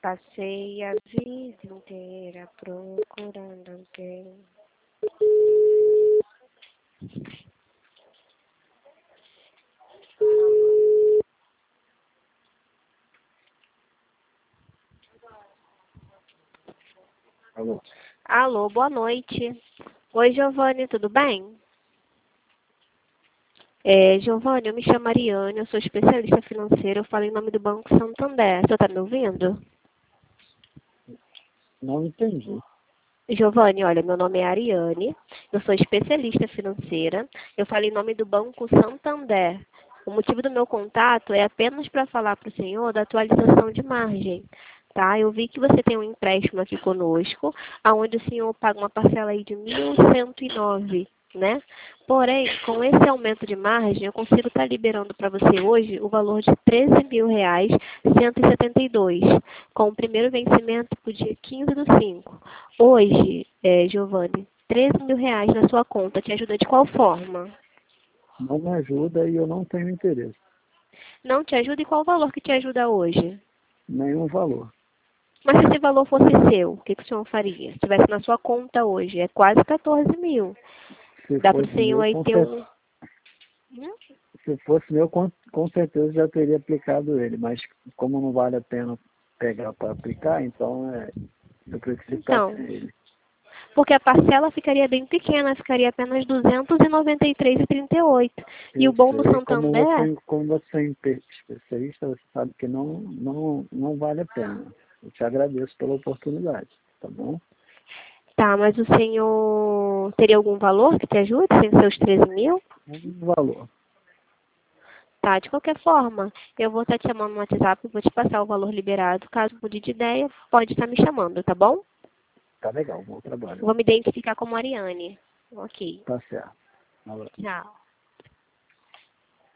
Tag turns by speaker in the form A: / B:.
A: Passei a vida inteira procurando alguém.
B: Alô?
A: Alô, boa noite. Oi, Giovanni, tudo bem? Giovanni, eu me chamo Ariane, eu sou especialista financeira, eu falo em nome do Banco Santander. Você está me ouvindo?
B: Não entendi.
A: Giovanni, olha, meu nome é Ariane, eu sou especialista financeira, eu falo em nome do Banco Santander. O motivo do meu contato é apenas para falar para o senhor da atualização de margem, tá? Eu vi que você tem um empréstimo aqui conosco, onde o senhor paga uma parcela aí de 1.109, né? Porém, com esse aumento de margem, eu consigo estar liberando para você hoje o valor de R$ 13.172, com o primeiro vencimento para o dia 15 do 5. Hoje, Giovanni, R$ 13.000 na sua conta te ajuda de qual forma?
B: Não me ajuda e eu não tenho interesse.
A: Não te ajuda e qual o valor que te ajuda hoje?
B: Nenhum valor.
A: Mas se esse valor fosse seu, o que o senhor faria? Se estivesse na sua conta hoje, é quase 14 mil.
B: Se
A: Dá para o
B: fosse
A: senhor
B: meu,
A: aí ter um...
B: Se fosse meu, com certeza já teria aplicado ele, mas como não vale a pena pegar para aplicar, então eu prefiro ficar
A: Então,
B: sem ele.
A: porque a parcela ficaria bem pequena, ficaria apenas R$ 293,38. E o
B: Eu
A: bom do
B: sei,
A: Santander...
B: como você é especialista, você sabe que não vale a pena. Eu te agradeço pela oportunidade, tá bom?
A: Tá, mas o senhor teria algum valor que te ajude sem seus 13 mil?
B: Nenhum valor.
A: Tá, de qualquer forma, eu vou estar te chamando no WhatsApp e vou te passar o valor liberado. Caso mude de ideia, pode estar me chamando, tá bom?
B: Tá legal, bom trabalho.
A: Vou me identificar como Ariane. Ok.
B: Tá certo. Um abraço.
A: Tchau.